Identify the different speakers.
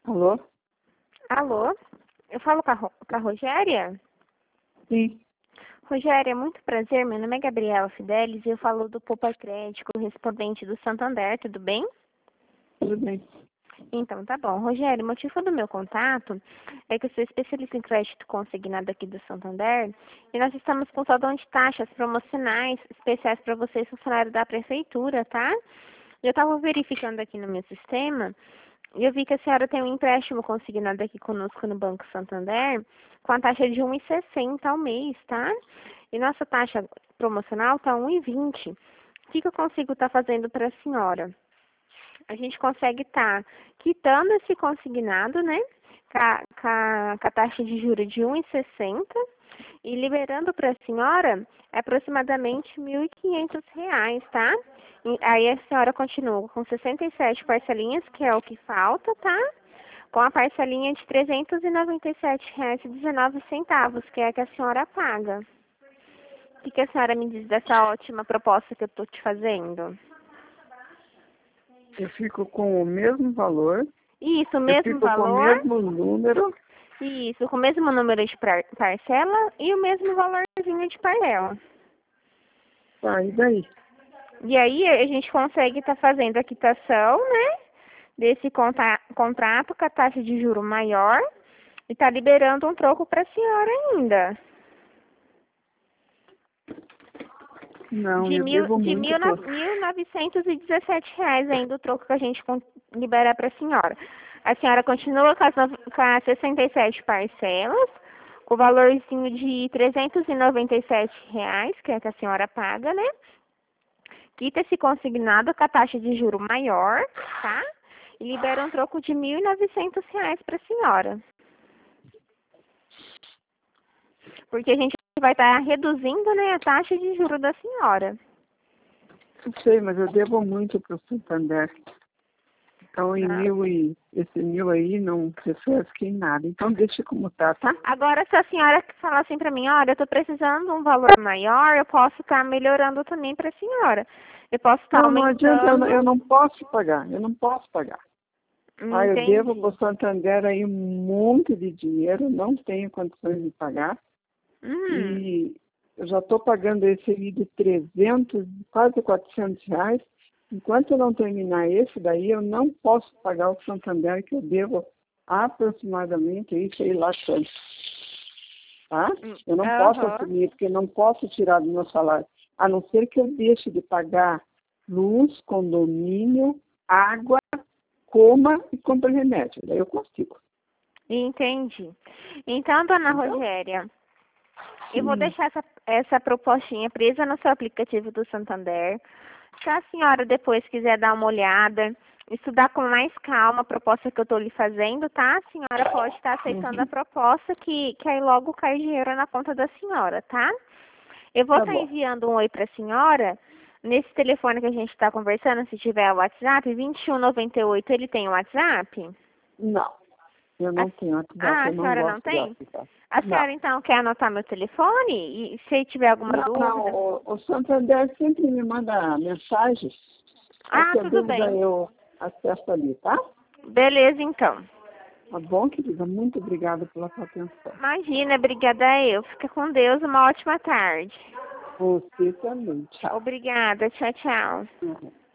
Speaker 1: Alô?
Speaker 2: Alô? Eu falo com a Rogéria?
Speaker 1: Sim,
Speaker 2: Rogéria, muito prazer. Meu nome é Gabriela Fidelis e eu falo do Poupa Crédito, correspondente do Santander, tudo bem?
Speaker 1: tudo bem.
Speaker 2: Então, tá bom. Rogério, o motivo do meu contato é que eu sou especialista em crédito consignado aqui do Santander e nós estamos com saldo de taxas promocionais especiais para vocês, funcionários da prefeitura, tá? Eu estava verificando aqui no meu sistema e eu vi que a senhora tem um empréstimo consignado aqui conosco no Banco Santander com a taxa de 1,60 ao mês, tá? E nossa taxa promocional está 1,20. O que eu consigo estar fazendo para a senhora? A gente consegue estar quitando esse consignado, né? Com a taxa de juros de 1,60 e liberando para a senhora aproximadamente R$ 1.500, tá? E aí a senhora continua com 67 parcelinhas, que é o que falta, tá? Com a parcelinha de R$ 397,19, que é a que a senhora paga. O que a senhora me diz dessa ótima proposta que eu estou te fazendo?
Speaker 1: Eu fico com o mesmo valor,
Speaker 2: Isso, o
Speaker 1: eu
Speaker 2: mesmo
Speaker 1: fico com o
Speaker 2: valor.
Speaker 1: mesmo número.
Speaker 2: Isso, com o mesmo número de parcela e o mesmo valorzinho de parcela.
Speaker 1: Tá, e daí?
Speaker 2: E aí a gente consegue estar fazendo a quitação, né, desse contrato com a taxa de juro maior e tá liberando um troco para a senhora ainda.
Speaker 1: Não,
Speaker 2: De
Speaker 1: eu
Speaker 2: mil,
Speaker 1: devo
Speaker 2: de
Speaker 1: muito
Speaker 2: mil,
Speaker 1: por...
Speaker 2: R$ 1.917 ainda o troco que a gente liberar para a senhora. A senhora continua com as 67 parcelas, com o valorzinho de R$ 397, que é que a senhora paga, né? Quita esse consignado com a taxa de juro maior, tá? E libera um troco de R$ 1.900 para a senhora. Porque a gente vai estar reduzindo, né, a taxa de juro da senhora.
Speaker 1: Não sei, mas eu devo muito para o Santander. Então,
Speaker 2: Ah.
Speaker 1: esse 1.000 aí não refresca em nada. Então, deixa como tá, tá?
Speaker 2: Agora, se a senhora falar assim para mim, olha, eu estou precisando de um valor maior, eu posso estar melhorando também para a senhora. Eu posso estar
Speaker 1: Não, não adianta,
Speaker 2: aumentando.
Speaker 1: eu não posso pagar, eu não posso pagar. Ah, eu devo para
Speaker 2: Entendi.
Speaker 1: o Santander aí um monte de dinheiro, não tenho condições de pagar.
Speaker 2: Hum,
Speaker 1: E eu já estou pagando esse aí de 300, quase R$ 400. Enquanto eu não terminar esse daí, eu não posso pagar o Santander, que eu devo aproximadamente, aí, sei lá quanto. Tá? Eu não posso
Speaker 2: aham.
Speaker 1: assumir, porque eu não posso tirar do meu salário. A não ser que eu deixe de pagar luz, condomínio, água, coma e compre remédio. Daí eu consigo.
Speaker 2: Entendi. Então, dona
Speaker 1: Entendeu?
Speaker 2: Rogéria, eu vou
Speaker 1: Sim.
Speaker 2: deixar essa propostinha presa no seu aplicativo do Santander. Se a senhora depois quiser dar uma olhada, estudar com mais calma a proposta que eu estou lhe fazendo, tá? A senhora pode estar aceitando a
Speaker 1: Uhum.
Speaker 2: proposta que aí logo cai dinheiro na conta da senhora, tá? Eu vou
Speaker 1: Tá
Speaker 2: estar
Speaker 1: bom.
Speaker 2: enviando um oi para a senhora nesse telefone que a gente está conversando, se tiver o WhatsApp, 2198, ele tem o WhatsApp?
Speaker 1: Não. Eu
Speaker 2: A,
Speaker 1: não tenho WhatsApp,
Speaker 2: a
Speaker 1: eu não
Speaker 2: senhora não
Speaker 1: gosto de
Speaker 2: tem?
Speaker 1: WhatsApp.
Speaker 2: A
Speaker 1: Não.
Speaker 2: senhora então quer anotar meu telefone? E se tiver alguma
Speaker 1: Não, não.
Speaker 2: dúvida?
Speaker 1: O Santander sempre me manda mensagens.
Speaker 2: Ah,
Speaker 1: Qualquer
Speaker 2: tudo
Speaker 1: dúvida
Speaker 2: bem.
Speaker 1: eu acesso ali, tá?
Speaker 2: Beleza, então.
Speaker 1: Tá bom, querida? Muito obrigada pela sua atenção.
Speaker 2: Imagina, obrigada eu. Fica com Deus, uma ótima tarde.
Speaker 1: Você também. Tchau.
Speaker 2: Obrigada, tchau, tchau.
Speaker 1: Uhum.